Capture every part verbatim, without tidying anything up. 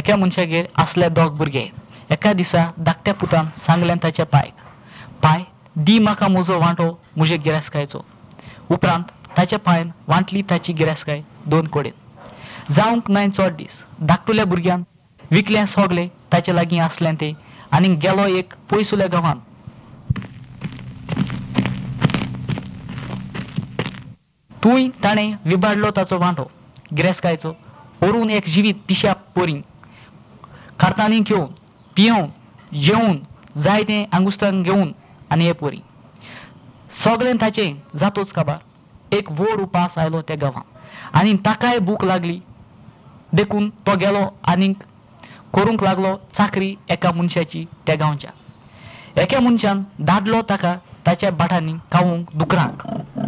एका मनशागेर असले दोग भुरगे. एका दिसा धाकट्या पुतान सांगलें ताच्या पायक, पाय दी म्हाका म्हजो वांटो म्हजे गिरायस्कायचो. उपरांत ताच्या पांयान वांटली ताची गिरायस्काय दोन कडेन. जावंक न्हय चड दीस धाकटुल्या भुरग्यान विकलें सोगलें ताचे लागीं आसलें तें आनी गेलो एक पयसुल्या गांवांत. थंय ताणें विबाडलो ताचो वांटो गिरायस्कायचो. व्हरून एक जिवीत पिश्या पोरी कार्तांनी घेवन पियोवन जेवून जाय तें आंगुस्तान घेवन आनी हे पोरी सोगलें ताचें जातोच काबार. एक व्हड उपास आयलो त्या गांवांत आनी ताकाय भूक लागली देखून तो गेलो आनीक करूंक लागलो चाकरी एका मनशाची त्या गांवच्या. एका मनशान धाडलो ताका ताच्या भाटांनी खावूंक दुकरांक.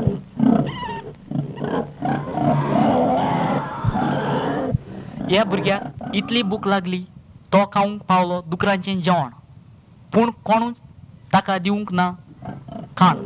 ह्या भुरग्याक इतली भूक लागली तो खावंक पावलो दुकरांचें जेवण, पूण कोणूच ताका दिवंक ना खाण.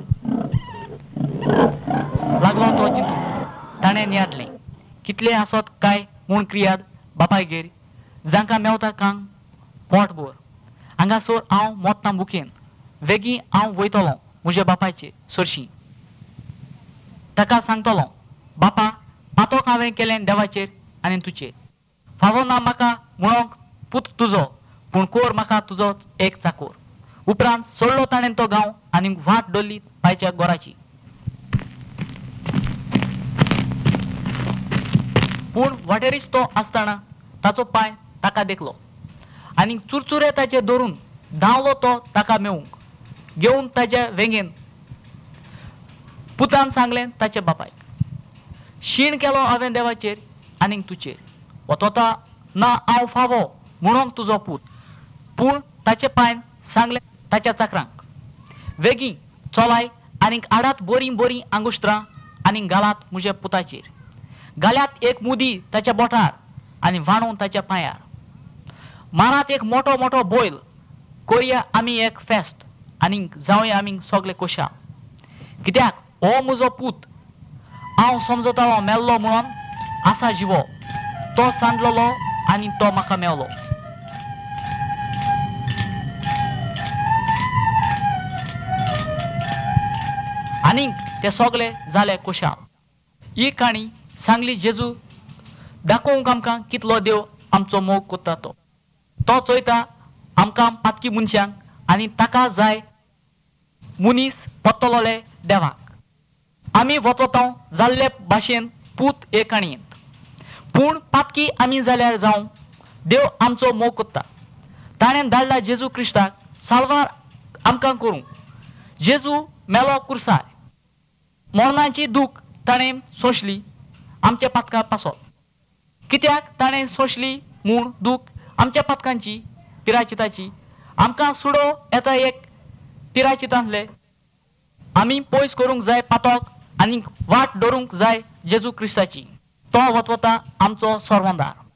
लागलो तो चिंतूंक. ताणें नियाडलें कितलें आसत काय म्हूण क्रियाद बापायगेर जांकां मेवता कांक पोट भर. हांगासर हांव मोत्तां भुकेन वेगीं हांव वयतलों म्हज्या बापायचे सरशीं. ताका सांगतलों, बापा पातोक हांवें केलें देवाचेर आनी तुजेर. फावो ना म्हाका म्हणोंक पूत तुजो, पूण कोर म्हाका तुजोच एक चाकोर. उपरांत सोडलो ताणें तो गांव आनी वाट धरली पायच्या गोराची. पूण वाटेरीच तो आसतना ताचो पाय ताका देखलो आनी चुरचुरे ताचे धरून धांवलो तो ताका मेवूंक. घेवन ताच्या वेंगेन पुतान सांगलें ताच्या बापायक, शीण केलो हांवें देवाचेर आनीक तुजेर. वतोता ना हांव फावो म्हणोंक तुजो पूत. पूण ताचे पायन सांगलें ताच्या चाकरांक, वेगीं चोलाय आनीक हाडात बरीं बरीं आंगुष्ट्रां आनी घालात म्हज्या पुताचेर. घाल्यात एक मुदी ताच्या बोटार आनी वाणून ताच्या पांयार. मारात एक मोठो मोठो बोयल. करया आमी एक फेस्त आनीक जावया आमी सोगले खोशाल. कित्याक हो म्हजो पूत हांव समजतालो मेल्लो म्हणून आसा जिवो. तो सांडलोलो आनी तो म्हाका मेवलो. आनीक ते सोगले जाले खोशाल. ही काणी सांगली जेजू दाखोवंक आमकां कितलो देव आमचो मोग कोत्ता तो. तो चोयता आमकां पातकी मनशांक आनी ताका जाय मनीस पत्तलोले देवाक. आमी वतवतां जाल्ले भाशेन पूत हे काणयेंत. पूण पातकी आमी जाल्यार जावं देव आमचो मोग कोत्ता. ताणें धाडला जेजू क्रिस्ताक साल्वार आमकां करूंक. जेजू मेलो कुर्सार. मरणाची दूख ताणें सोंसली आमच्या पातका पासत. कित्याक ताणें सोंसली म्हूण दूख आमच्या पातकांची पिराचिताची. आमकां सुडो येता एक पिराचितांतले. आमी पयस करूंक जाय पातक आनी वाट धरूंक जाय जेजू क्रिस्ताची. तो वतवता आमचो सर्वंदार.